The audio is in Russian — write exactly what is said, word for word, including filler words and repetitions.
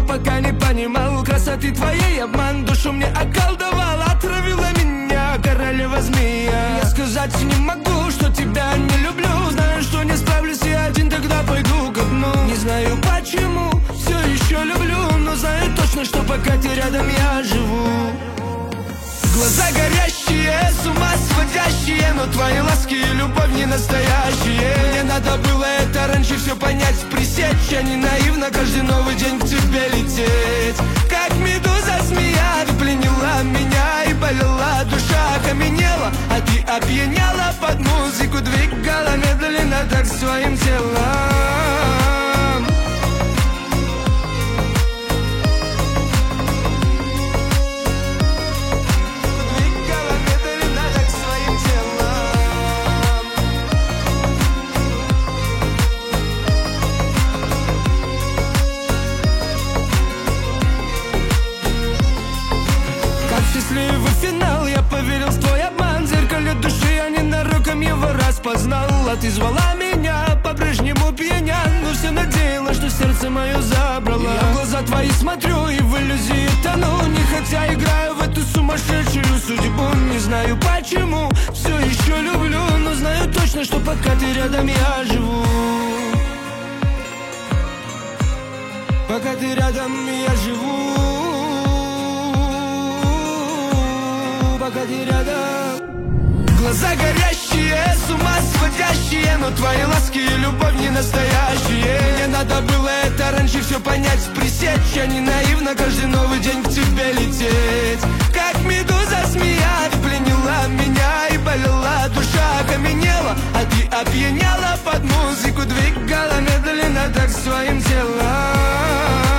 пока не понимал красоты твоей. Обман душу мне околдовал, отравила меня королева змея. Я сказать не могу, что тебя не люблю. Знаю, что не справлюсь я один, тогда пойду ко дну. Не знаю почему, все еще люблю, но знаю точно, что пока ты рядом я живу. Глаза горящие, с ума сводящие, но твои ласки и любовь не настоящие. Мне надо было это раньше все понять, пресечь, а не наивно каждый новый день к тебе лететь. Как медуза змея, ты пленила меня и болела, душа окаменела, а ты опьяняла под музыку, двигала медленно так своим телом. Счастливый финал, я поверил в твой обман. В зеркале души я ненароком его распознал. А ты звала меня, по-прежнему пьяня, но все надеялась, что сердце мое забрала. Я в глаза твои смотрю и в иллюзии тону, не хотя играю в эту сумасшедшую судьбу. Не знаю почему, все еще люблю, но знаю точно, что пока ты рядом я живу. Пока ты рядом я живу. Пока ты рядом. Глаза горящие, с ума сводящие, но твои ласки и любовь не настоящие. Мне надо было это раньше все понять, пресечь, а не наивно каждый новый день к тебе лететь. Как медуза змея, ты пленила меня и болела, душа окаменела, а ты опьяняла под музыку, двигала медленно так своим телом.